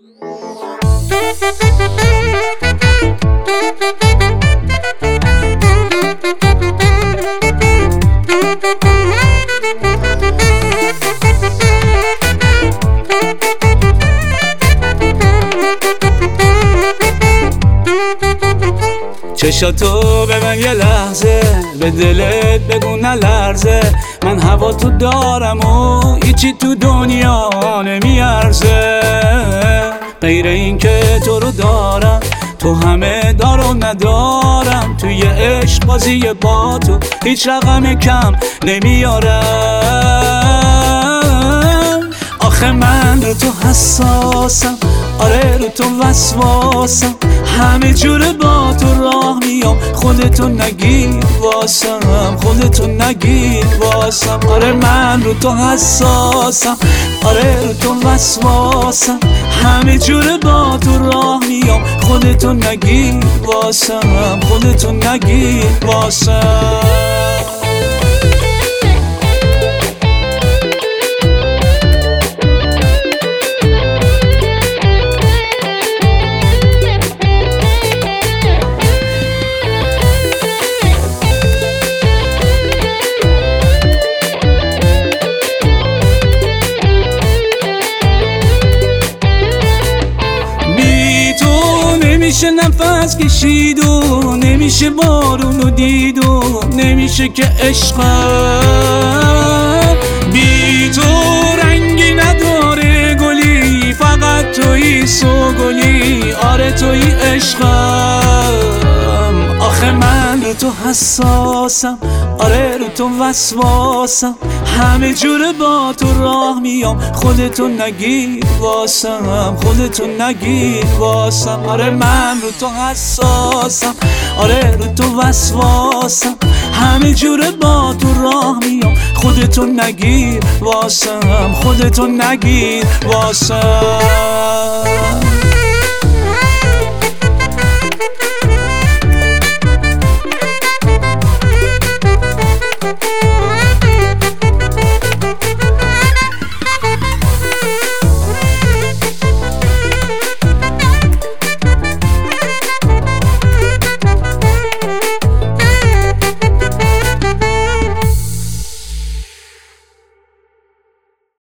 چشاتو ببین یه لحظه، به دلت بگو نلرزه، من هوا تو دارم و هیچی تو دنیا نمیارزه غیر این که تو رو دارم، تو همه دار و ندارم، توی عشق بازی با تو هیچ رقم کم نمیارم. آخه من رو تو حساسم، آره رو تو وسواسم، همه جوره با تو راه میام، خودتو نگیر واسم، خودتو نگیر واسم. آره من رو تو حساسم، آره رو تو وسواسم، همه جوره با تو راه میام، خودتو نگیر واسم، خودتو نگیر واسم. نمیشه نفس کشید و نمیشه بارونو دید و نمیشه که عشقم بی تو رنگی نداره گلی، فقط تویی سوگلی، آره تویی عشقم. آخه من رو تو حساسم، آره رو تو وسواسم، همه جوره با تو راه میام، خودتو نگیر واسم، خودتو نگیر واسم. آره من رو تو حساسم، آره رو تو وسواسم، همه جوره با تو راه میام، خودتو نگیر واسم، خودتو نگیر واسم.